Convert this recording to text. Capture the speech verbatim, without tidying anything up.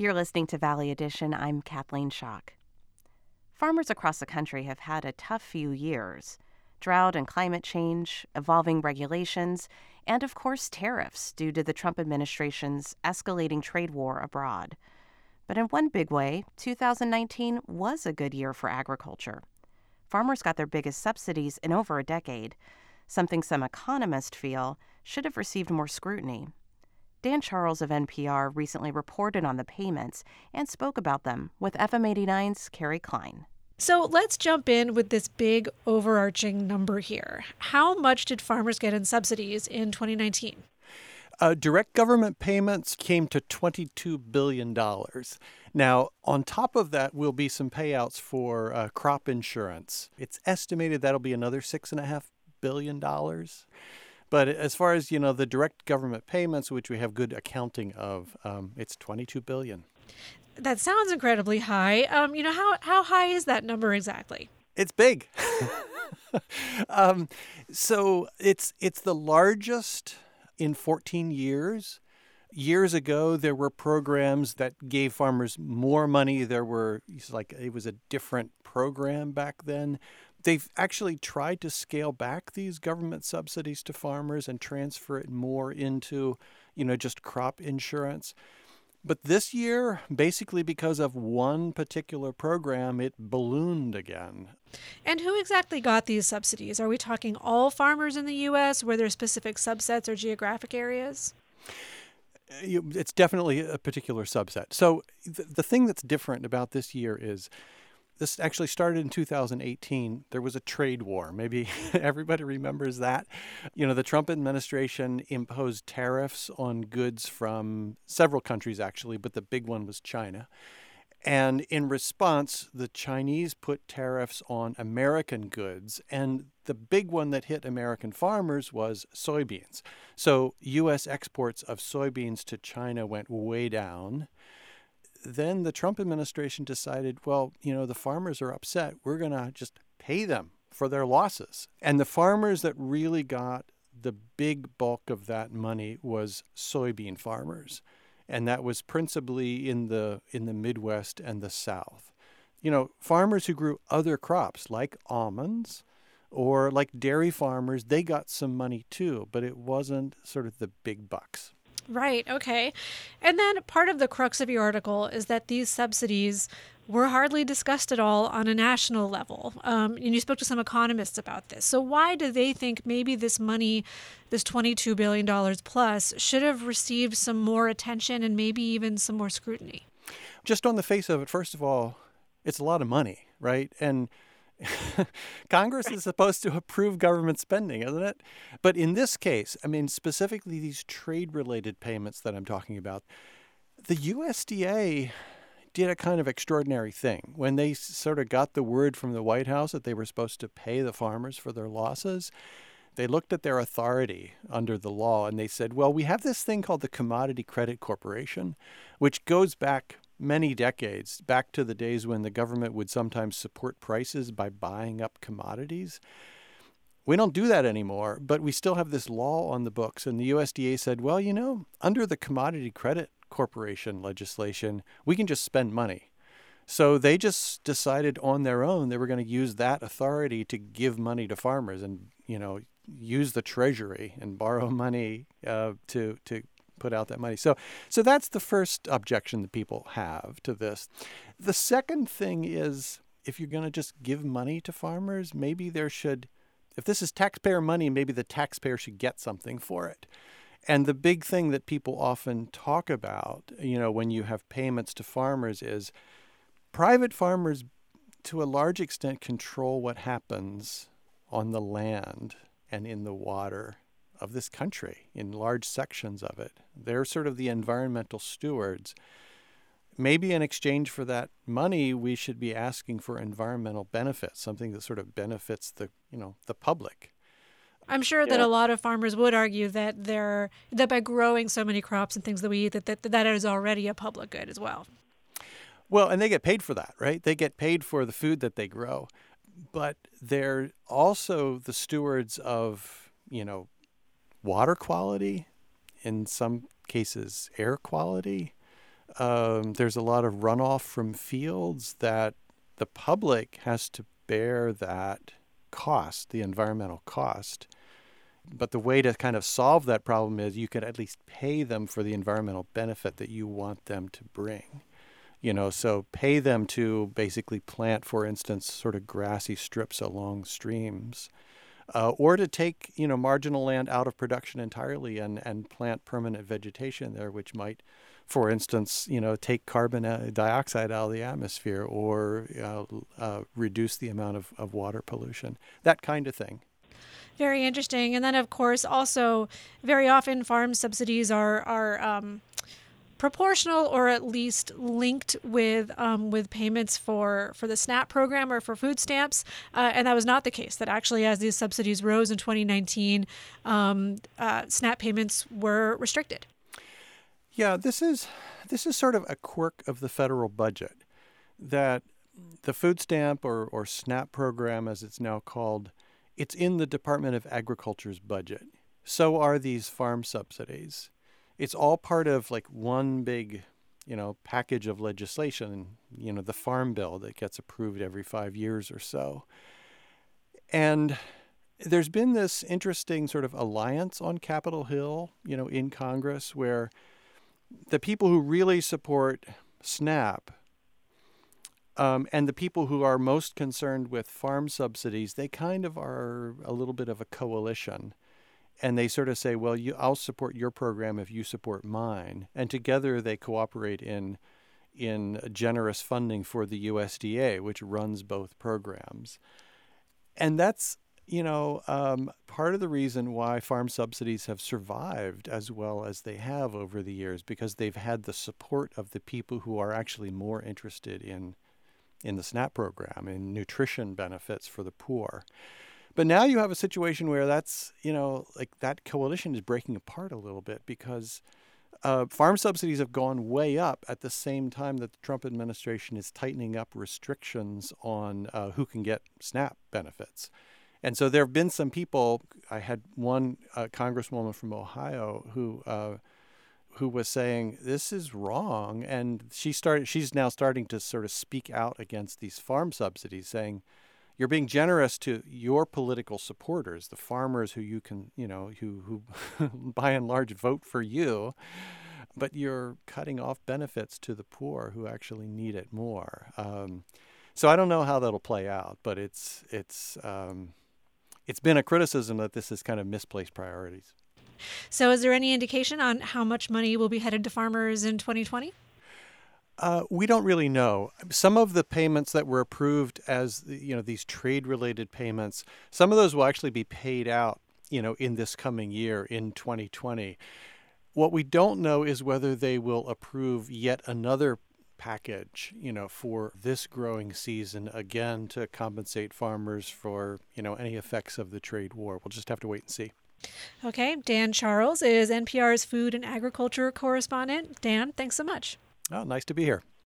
You're listening to Valley Edition. I'm Kathleen Schock. Farmers across the country have had a tough few years. Drought and climate change, evolving regulations, and of course tariffs due to the Trump administration's escalating trade war abroad. But in one big way, two thousand nineteen was a good year for agriculture. Farmers got their biggest subsidies in over a decade, something some economists feel should have received more scrutiny. Dan Charles of N P R recently reported on the payments and spoke about them with F M eighty-nine's Carrie Klein. So let's jump in with this big overarching number here. How much did farmers get in subsidies in twenty nineteen? Uh, direct government payments came to twenty-two billion dollars. Now, on top of that will be some payouts for uh, crop insurance. It's estimated that'll be another six point five billion dollars. But as far as, you know, the direct government payments, which we have good accounting of, um, it's twenty-two billion dollars. That sounds incredibly high. Um, you know, how, how high is that number exactly? It's big. um, so it's it's the largest in fourteen years. Years ago, there were programs that gave farmers more money. There were, it's like, it was a different program back then. They've actually tried to scale back these government subsidies to farmers and transfer it more into, you know, just crop insurance. But this year, basically because of one particular program, it ballooned again. And who exactly got these subsidies? Are we talking all farmers in the U S? Were there specific subsets or geographic areas? It's definitely a particular subset. So the, the thing that's different about this year is this actually started in two thousand eighteen. There was a trade war. Maybe everybody remembers that. You know, the Trump administration imposed tariffs on goods from several countries, actually, but the big one was China. And in response, the Chinese put tariffs on American goods. And the big one that hit American farmers was soybeans. So U S exports of soybeans to China went way down. Then the Trump administration decided, well, you know, the farmers are upset. We're going to just pay them for their losses. And the farmers that really got the big bulk of that money was soybean farmers. And that was principally in the in the Midwest and the South. You know, farmers who grew other crops like almonds or like dairy farmers, they got some money too, but it wasn't sort of the big bucks. Right. Okay. And then part of the crux of your article is that these subsidies were hardly discussed at all on a national level. Um, and you spoke to some economists about this. So why do they think maybe this money, this twenty-two billion dollars plus, should have received some more attention and maybe even some more scrutiny? Just on the face of it, first of all, it's a lot of money, right? And Congress is supposed to approve government spending, isn't it? But in this case, I mean, specifically these trade-related payments that I'm talking about, the U S D A did a kind of extraordinary thing. When they sort of got the word from the White House that they were supposed to pay the farmers for their losses, they looked at their authority under the law and they said, well, we have this thing called the Commodity Credit Corporation, which goes back many decades, back to the days when the government would sometimes support prices by buying up commodities. We don't do that anymore, but we still have this law on the books. And the U S D A said, well, you know, under the Commodity Credit Corporation legislation, we can just spend money. So they just decided on their own they were going to use that authority to give money to farmers and, you know, use the Treasury and borrow money uh, to to put out that money. So so that's the first objection that people have to this. The second thing is, if you're going to just give money to farmers, maybe there should, if this is taxpayer money, maybe the taxpayer should get something for it. And the big thing that people often talk about, you know, when you have payments to farmers is private farmers, to a large extent, control what happens on the land and in the water of this country, in large sections of it. They're sort of the environmental stewards. Maybe in exchange for that money, we should be asking for environmental benefits, something that sort of benefits the, you know, the public. I'm sure that yeah. a lot of farmers would argue that they're that by growing so many crops and things that we eat, that, that that is already a public good as well. Well, and they get paid for that, right? They get paid for the food that they grow. But they're also the stewards of, you know, water quality, in some cases air quality, Um, there's a lot of runoff from fields that the public has to bear that cost, the environmental cost. But the way to kind of solve that problem is you could at least pay them for the environmental benefit that you want them to bring. You know, so pay them to basically plant, for instance, sort of grassy strips along streams, uh, or to take, you know, marginal land out of production entirely and, and plant permanent vegetation there, which might, for instance, you know, take carbon dioxide out of the atmosphere or uh, uh, reduce the amount of, of water pollution, that kind of thing. Very interesting. And then, of course, also very often farm subsidies are are um, proportional or at least linked with um, with payments for, for the SNAP program or for food stamps. Uh, and that was not the case. That actually, as these subsidies rose in twenty nineteen, um, uh, SNAP payments were restricted. Yeah, this is this is sort of a quirk of the federal budget, that the food stamp or, or SNAP program, as it's now called, it's in the Department of Agriculture's budget. So are these farm subsidies. It's all part of like one big, you know, package of legislation, you know, the Farm Bill that gets approved every five years or so. And there's been this interesting sort of alliance on Capitol Hill, you know, in Congress, where the people who really support SNAP Um, and the people who are most concerned with farm subsidies, they kind of are a little bit of a coalition. And they sort of say, well, you, I'll support your program if you support mine. And together they cooperate in in generous funding for the U S D A, which runs both programs. And that's, you know, um, part of the reason why farm subsidies have survived as well as they have over the years, because they've had the support of the people who are actually more interested in in the SNAP program, in nutrition benefits for the poor. But now you have a situation where that's, you know, like that coalition is breaking apart a little bit, because uh, farm subsidies have gone way up at the same time that the Trump administration is tightening up restrictions on uh, who can get SNAP benefits. And so there have been some people, I had one uh, congresswoman from Ohio who uh, who was saying this is wrong, and she started she's now starting to sort of speak out against these farm subsidies, saying you're being generous to your political supporters, the farmers who you can, you know, who who by and large vote for you, but you're cutting off benefits to the poor who actually need it more. Um, so I don't know how that'll play out, but it's it's um, it's been a criticism that this is kind of misplaced priorities. So is there any indication on how much money will be headed to farmers in twenty twenty? Uh, we don't really know. Some of the payments that were approved as, you know, these trade-related payments, some of those will actually be paid out, you know, in this coming year, in twenty twenty. What we don't know is whether they will approve yet another package, you know, for this growing season, again, to compensate farmers for, you know, any effects of the trade war. We'll just have to wait and see. Okay. Dan Charles is N P R's food and agriculture correspondent. Dan, thanks so much. Oh, nice to be here.